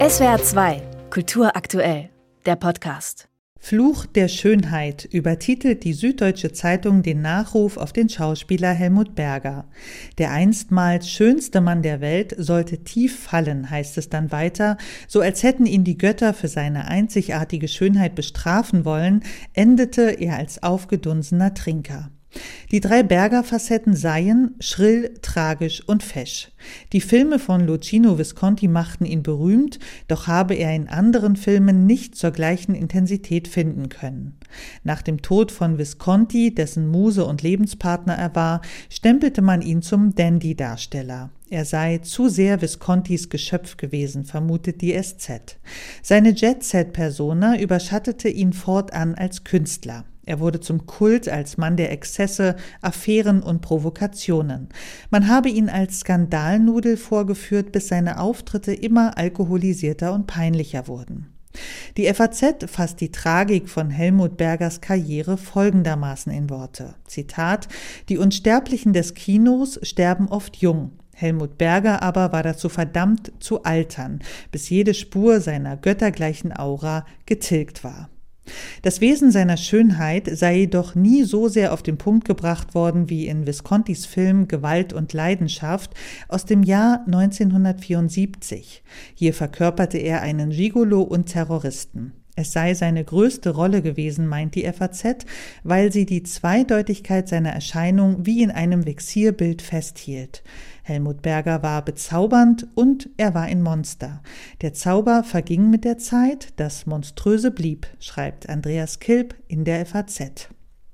SWR 2, Kultur aktuell, der Podcast. Fluch der Schönheit übertitelt die Süddeutsche Zeitung den Nachruf auf den Schauspieler Helmut Berger. Der einstmals schönste Mann der Welt sollte tief fallen, heißt es dann weiter, so als hätten ihn die Götter für seine einzigartige Schönheit bestrafen wollen, endete er als aufgedunsener Trinker. Die 3 Berger-Facetten seien schrill, tragisch und fesch. Die Filme von Luchino Visconti machten ihn berühmt, doch habe er in anderen Filmen nicht zur gleichen Intensität finden können. Nach dem Tod von Visconti, dessen Muse und Lebenspartner er war, stempelte man ihn zum Dandy-Darsteller. Er sei zu sehr Viscontis Geschöpf gewesen, vermutet die SZ. Seine Jet-Set-Persona überschattete ihn fortan als Künstler. Er wurde zum Kult als Mann der Exzesse, Affären und Provokationen. Man habe ihn als Skandalnudel vorgeführt, bis seine Auftritte immer alkoholisierter und peinlicher wurden. Die FAZ fasst die Tragik von Helmut Bergers Karriere folgendermaßen in Worte. Zitat: Die Unsterblichen des Kinos sterben oft jung. Helmut Berger aber war dazu verdammt zu altern, bis jede Spur seiner göttergleichen Aura getilgt war. Das Wesen seiner Schönheit sei jedoch nie so sehr auf den Punkt gebracht worden wie in Viscontis Film Gewalt und Leidenschaft aus dem Jahr 1974. Hier verkörperte er einen Gigolo und Terroristen. Es sei seine größte Rolle gewesen, meint die FAZ, weil sie die Zweideutigkeit seiner Erscheinung wie in einem Vexierbild festhielt. Helmut Berger war bezaubernd und er war ein Monster. Der Zauber verging mit der Zeit, das Monströse blieb, schreibt Andreas Kilb in der FAZ.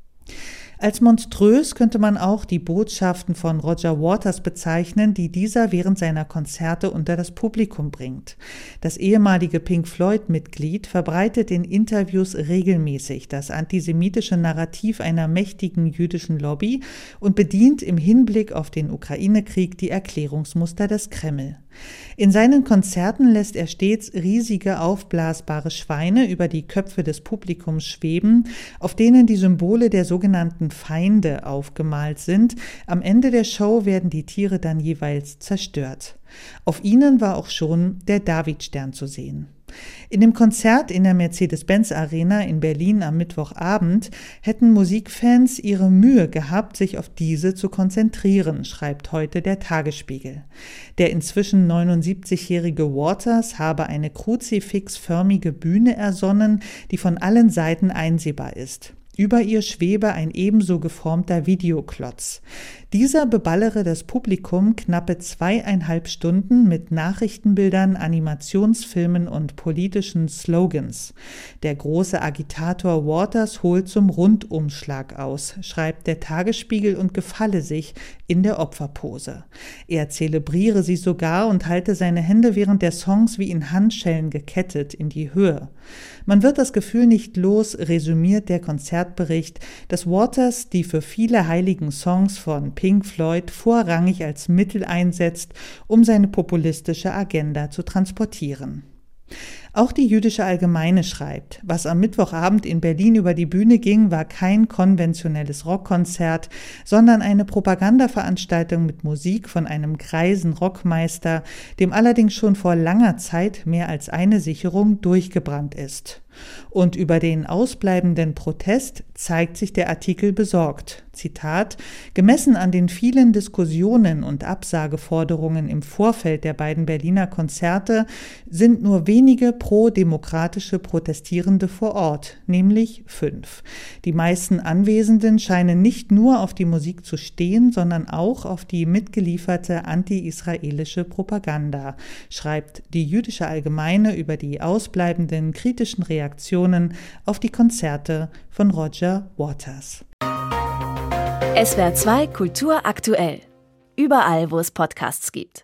Als monströs könnte man auch die Botschaften von Roger Waters bezeichnen, die dieser während seiner Konzerte unter das Publikum bringt. Das ehemalige Pink-Floyd-Mitglied verbreitet in Interviews regelmäßig das antisemitische Narrativ einer mächtigen jüdischen Lobby und bedient im Hinblick auf den Ukraine-Krieg die Erklärungsmuster des Kreml. In seinen Konzerten lässt er stets riesige aufblasbare Schweine über die Köpfe des Publikums schweben, auf denen die Symbole der sogenannten Feinde aufgemalt sind. Am Ende der Show werden die Tiere dann jeweils zerstört. Auf ihnen war auch schon der Davidstern zu sehen. In dem Konzert in der Mercedes-Benz-Arena in Berlin am Mittwochabend hätten Musikfans ihre Mühe gehabt, sich auf diese zu konzentrieren, schreibt heute der Tagesspiegel. Der inzwischen 79-jährige Waters habe eine kruzifixförmige Bühne ersonnen, die von allen Seiten einsehbar ist. Über ihr schwebe ein ebenso geformter Videoklotz. Dieser beballere das Publikum knappe 2,5 Stunden mit Nachrichtenbildern, Animationsfilmen und politischen Slogans. Der große Agitator Waters holt zum Rundumschlag aus, schreibt der Tagesspiegel und gefalle sich in der Opferpose. Er zelebriere sie sogar und halte seine Hände während der Songs wie in Handschellen gekettet in die Höhe. Man wird das Gefühl nicht los, resümiert der Konzertbericht, dass Waters die für viele heiligen Songs von Pink Floyd vorrangig als Mittel einsetzt, um seine populistische Agenda zu transportieren. Auch die Jüdische Allgemeine schreibt, was am Mittwochabend in Berlin über die Bühne ging, war kein konventionelles Rockkonzert, sondern eine Propagandaveranstaltung mit Musik von einem greisen Rockmeister, dem allerdings schon vor langer Zeit mehr als eine Sicherung durchgebrannt ist. Und über den ausbleibenden Protest zeigt sich der Artikel besorgt. Zitat: Gemessen an den vielen Diskussionen und Absageforderungen im Vorfeld der beiden Berliner Konzerte sind nur wenige pro-demokratische Protestierende vor Ort, nämlich 5. Die meisten Anwesenden scheinen nicht nur auf die Musik zu stehen, sondern auch auf die mitgelieferte anti-israelische Propaganda, schreibt die Jüdische Allgemeine über die ausbleibenden kritischen Reaktionen auf die Konzerte von Roger Waters. SWR 2 Kultur aktuell. Überall, wo es Podcasts gibt.